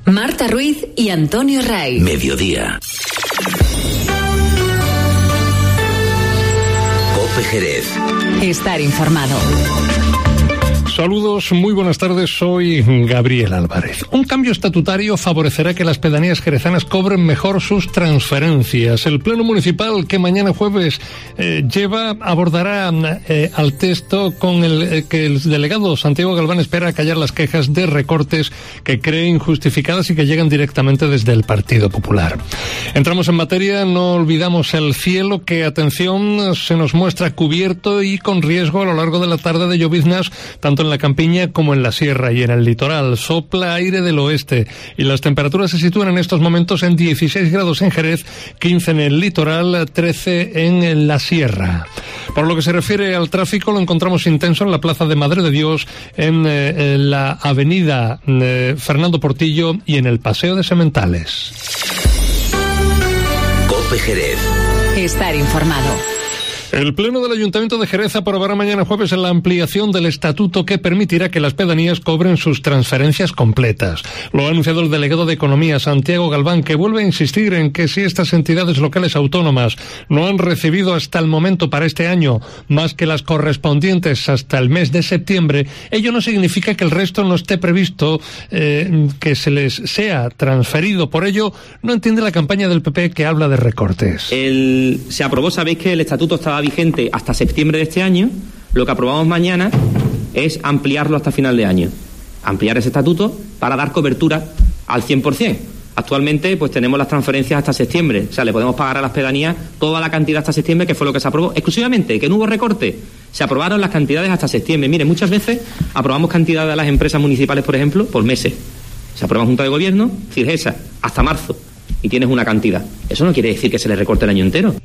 Marta Ruiz y Antonio Ray. Mediodía. COPE Jerez. Estar informado. Saludos, muy buenas tardes, soy Gabriel Álvarez. Un cambio estatutario favorecerá que las pedanías jerezanas cobren mejor sus transferencias. El Pleno Municipal, que mañana jueves abordará al texto con el que el delegado Santiago Galván espera callar las quejas de recortes que cree injustificadas y que llegan directamente desde el Partido Popular. Entramos en materia, no olvidamos el cielo que, atención, se nos muestra cubierto y con riesgo a lo largo de la tarde de lloviznas, tanto en la campiña como en la sierra y en el litoral. Sopla aire del oeste y las temperaturas se sitúan en estos momentos en 16 grados en Jerez, 15 en el litoral, 13 en la sierra. Por lo que se refiere al tráfico, lo encontramos intenso en la Plaza de Madre de Dios, en la avenida Fernando Portillo y en el Paseo de Sementales. COPE Jerez. Estar informado. El Pleno del Ayuntamiento de Jerez aprobará mañana jueves la ampliación del estatuto que permitirá que las pedanías cobren sus transferencias completas. Lo ha anunciado el delegado de Economía, Santiago Galván, que vuelve a insistir en que si estas entidades locales autónomas no han recibido hasta el momento para este año más que las correspondientes hasta el mes de septiembre, ello no significa que el resto no esté previsto que se les sea transferido. Por ello, no entiende la campaña del PP que habla de recortes. Se aprobó, sabéis que el estatuto estaba vigente hasta septiembre de este año. Lo que aprobamos mañana es ampliarlo hasta final de año, ampliar ese estatuto para dar cobertura al 100%. Actualmente pues tenemos las transferencias hasta septiembre, o sea, le podemos pagar a las pedanías toda la cantidad hasta septiembre, que fue lo que se aprobó exclusivamente, que no hubo recorte, se aprobaron las cantidades hasta septiembre. Mire, muchas veces aprobamos cantidades a las empresas municipales, por ejemplo, por meses. Se aprueba en Junta de Gobierno, Cirgesa, hasta marzo, y tienes una cantidad. Eso no quiere decir que se le recorte el año entero.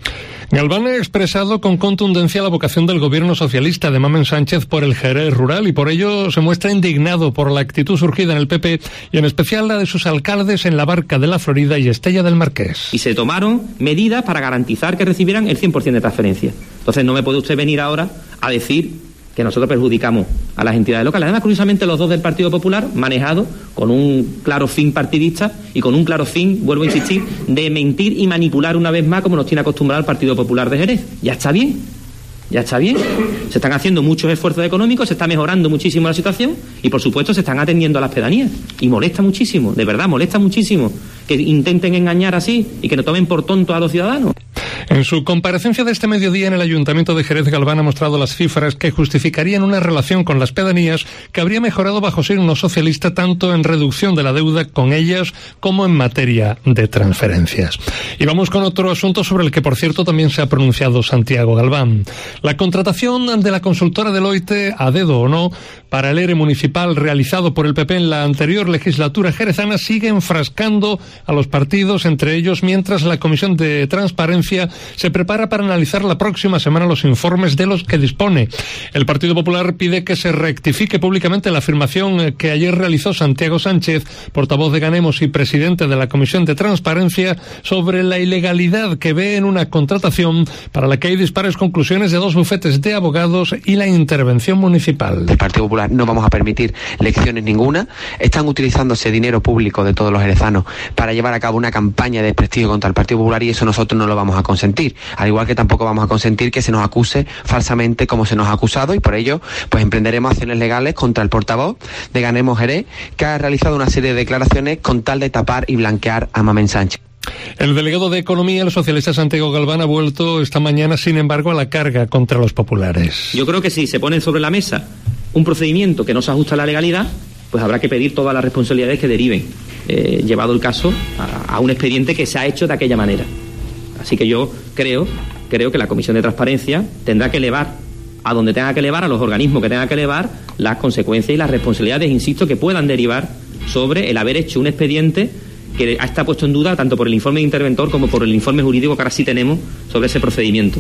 Galván ha expresado con contundencia la vocación del gobierno socialista de Mamen Sánchez por el Jerez rural y por ello se muestra indignado por la actitud surgida en el PP y en especial la de sus alcaldes en La Barca de la Florida y Estella del Marqués. Y se tomaron medidas para garantizar que recibieran el 100% de transferencia. Entonces no me puede usted venir ahora a decir que nosotros perjudicamos a las entidades locales. Además, curiosamente, los dos del Partido Popular, manejados con un claro fin partidista y con un claro fin, vuelvo a insistir, de mentir y manipular una vez más, como nos tiene acostumbrado el Partido Popular de Jerez. Ya está bien. Ya está bien. Se están haciendo muchos esfuerzos económicos, se está mejorando muchísimo la situación y, por supuesto, se están atendiendo a las pedanías. Y molesta muchísimo, de verdad, molesta muchísimo que intenten engañar así y que nos tomen por tontos a los ciudadanos. En su comparecencia de este mediodía en el Ayuntamiento de Jerez, Galván ha mostrado las cifras que justificarían una relación con las pedanías que habría mejorado bajo signo socialista tanto en reducción de la deuda con ellas como en materia de transferencias. Y vamos con otro asunto sobre el que, por cierto, también se ha pronunciado Santiago Galván. La contratación de la consultora Deloitte, a dedo o no, para el ERE municipal realizado por el PP en la anterior legislatura jerezana sigue enfrascando a los partidos entre ellos, mientras la Comisión de Transparencia se prepara para analizar la próxima semana los informes de los que dispone. El Partido Popular pide que se rectifique públicamente la afirmación que ayer realizó Santiago Sánchez, portavoz de Ganemos y presidente de la Comisión de Transparencia, sobre la ilegalidad que ve en una contratación para la que hay dispares conclusiones de dos bufetes de abogados y la intervención municipal. El Partido Popular no vamos a permitir lecciones ninguna. Están utilizándose dinero público de todos los jerezanos para llevar a cabo una campaña de desprestigio contra el Partido Popular y eso nosotros no lo vamos a consentir. Al igual que tampoco vamos a consentir que se nos acuse falsamente como se nos ha acusado y por ello pues emprenderemos acciones legales contra el portavoz de Ganemos Jerez, que ha realizado una serie de declaraciones con tal de tapar y blanquear a Mamen Sánchez. El delegado de Economía, el socialista Santiago Galván, ha vuelto esta mañana, sin embargo, a la carga contra los populares. Yo creo que si se pone sobre la mesa un procedimiento que no se ajusta a la legalidad, pues habrá que pedir todas las responsabilidades que deriven, llevado el caso a un expediente que se ha hecho de aquella manera. Así que yo creo que la Comisión de Transparencia tendrá que elevar a donde tenga que elevar, a los organismos que tenga que elevar, las consecuencias y las responsabilidades, insisto, que puedan derivar sobre el haber hecho un expediente que está puesto en duda tanto por el informe de interventor como por el informe jurídico que ahora sí tenemos sobre ese procedimiento.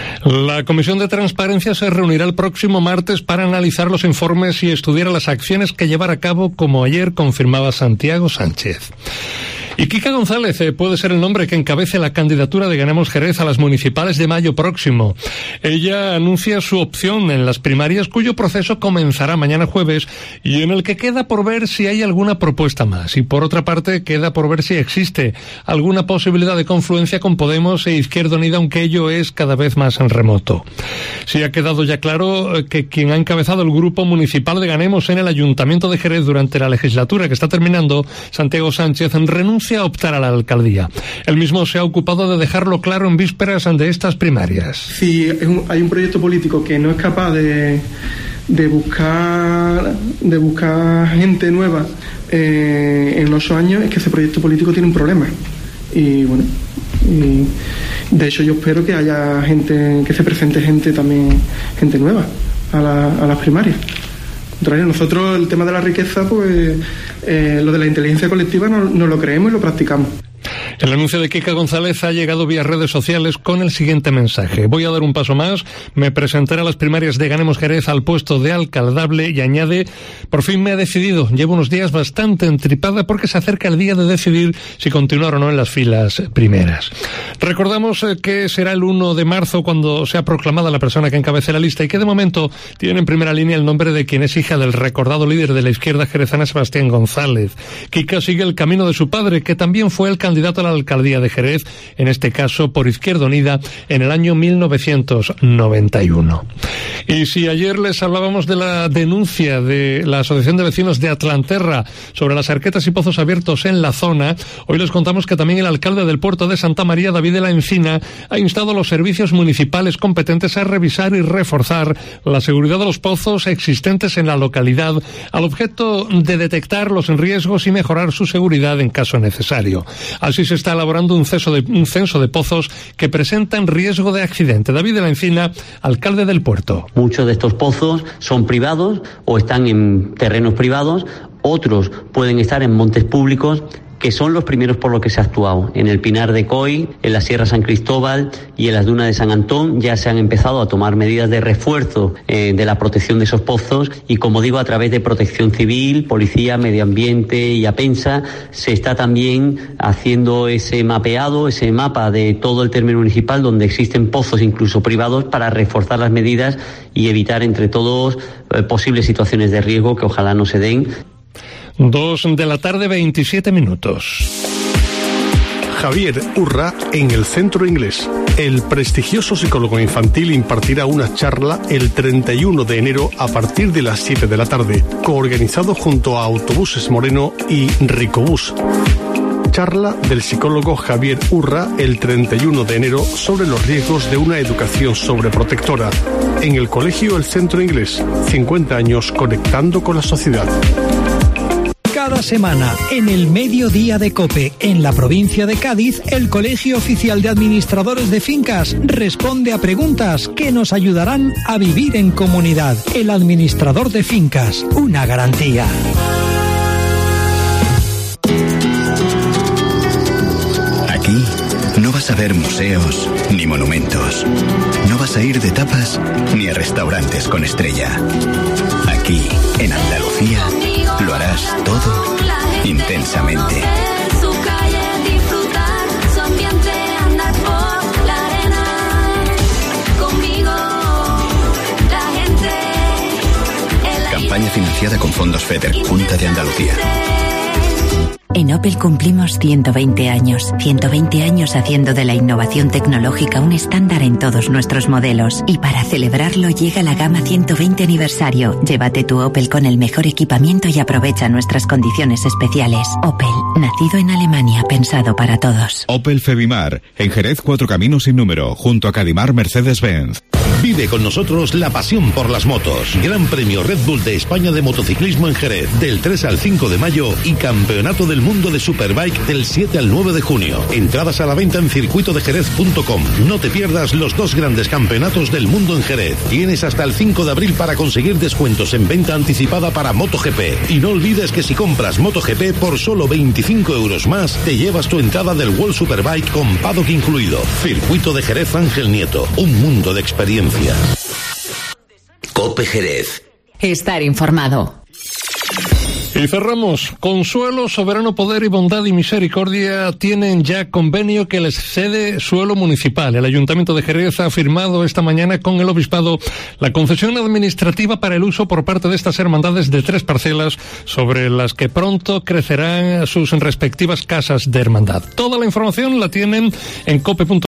La Comisión de Transparencia se reunirá el próximo martes para analizar los informes y estudiar las acciones que llevar a cabo, como ayer confirmaba Santiago Sánchez. Y Kika González puede ser el nombre que encabece la candidatura de Ganemos Jerez a las municipales de mayo próximo. Ella anuncia su opción en las primarias, cuyo proceso comenzará mañana jueves y en el que queda por ver si hay alguna propuesta más. Y por otra parte, queda por ver si existe alguna posibilidad de confluencia con Podemos e Izquierda Unida, aunque ello es cada vez más en remoto. Sí ha quedado ya claro que quien ha encabezado el grupo municipal de Ganemos en el Ayuntamiento de Jerez durante la legislatura que está terminando, Santiago Sánchez, renuncia a optar a la alcaldía. Él mismo se ha ocupado de dejarlo claro en vísperas de estas primarias. Si hay un proyecto político que no es capaz de buscar gente nueva en los 8 años, es que ese proyecto político tiene un problema. Y bueno, de hecho yo espero que haya gente, que se presente gente nueva a las primarias. Nosotros el tema de la riqueza, pues lo de la inteligencia colectiva no lo creemos y lo practicamos. El anuncio de Kika González ha llegado vía redes sociales con el siguiente mensaje: voy a dar un paso más, me presentaré a las primarias de Ganemos Jerez al puesto de alcaldable, y añade: por fin me he decidido, llevo unos días bastante entripada porque se acerca el día de decidir si continuar o no en las filas primeras. Recordamos que será el 1 de marzo cuando sea proclamada la persona que encabece la lista y que de momento tiene en primera línea el nombre de quien es hija del recordado líder de la izquierda jerezana, Sebastián González. Kika sigue el camino de su padre, que también fue el candidato a la alcaldía de Jerez, en este caso por Izquierda Unida, en el año 1991. Y si ayer les hablábamos de la denuncia de la Asociación de Vecinos de Atlanterra sobre las arquetas y pozos abiertos en la zona, hoy les contamos que también el alcalde del puerto de Santa María, David de la Encina, ha instado a los servicios municipales competentes a revisar y reforzar la seguridad de los pozos existentes en la localidad, al objeto de detectar los riesgos y mejorar su seguridad en caso necesario. Así se está elaborando un censo de pozos que presentan riesgo de accidente. David de la Encina, alcalde del puerto. Muchos de estos pozos son privados o están en terrenos privados, otros pueden estar en montes públicos, que son los primeros por los que se ha actuado. En el Pinar de Coy, en la Sierra San Cristóbal y en las dunas de San Antón ya se han empezado a tomar medidas de refuerzo de la protección de esos pozos, y como digo, a través de Protección Civil, Policía, Medio Ambiente y APENSA se está también haciendo ese mapeado, ese mapa de todo el término municipal donde existen pozos incluso privados, para reforzar las medidas y evitar entre todos posibles situaciones de riesgo que ojalá no se den. 2 de la tarde, 27 minutos. Javier Urra en el Centro Inglés. El prestigioso psicólogo infantil impartirá una charla el 31 de enero a partir de las 7 de la tarde, coorganizado junto a Autobuses Moreno y Ricobús. Charla del psicólogo Javier Urra el 31 de enero sobre los riesgos de una educación sobreprotectora en el Colegio El Centro Inglés. 50 años conectando con la sociedad. Cada semana, en el mediodía de COPE, en la provincia de Cádiz, el Colegio Oficial de Administradores de Fincas responde a preguntas que nos ayudarán a vivir en comunidad. El administrador de fincas, una garantía. Aquí no vas a ver museos ni monumentos. No vas a ir de tapas ni a restaurantes con estrella. Aquí, en Andalucía, lo harás todo intensamente. Campaña financiada con fondos FEDER, Junta de Andalucía. En Opel cumplimos 120 años. 120 años haciendo de la innovación tecnológica un estándar en todos nuestros modelos. Y para celebrarlo llega la gama 120 aniversario. Llévate tu Opel con el mejor equipamiento y aprovecha nuestras condiciones especiales. Opel, nacido en Alemania, pensado para todos. Opel Febimar, en Jerez 4 Caminos sin número, junto a Cadimar Mercedes-Benz. Vive con nosotros la pasión por las motos. Gran Premio Red Bull de España de motociclismo en Jerez, del 3 al 5 de mayo, y Campeonato del Mundo de Superbike del 7 al 9 de junio. Entradas a la venta en circuitodejerez.com. No te pierdas los 2 grandes campeonatos del mundo en Jerez. Tienes hasta el 5 de abril para conseguir descuentos en venta anticipada para MotoGP. Y no olvides que si compras MotoGP por solo 25 euros más, te llevas tu entrada del World Superbike con paddock incluido. Circuito de Jerez Ángel Nieto. Un mundo de experiencia. COPE Jerez. Estar informado. Y cerramos. Consuelo, Soberano Poder y Bondad y Misericordia tienen ya convenio que les cede suelo municipal. El Ayuntamiento de Jerez ha firmado esta mañana con el Obispado la concesión administrativa para el uso por parte de estas hermandades de 3 parcelas sobre las que pronto crecerán sus respectivas casas de hermandad. Toda la información la tienen en cope.es.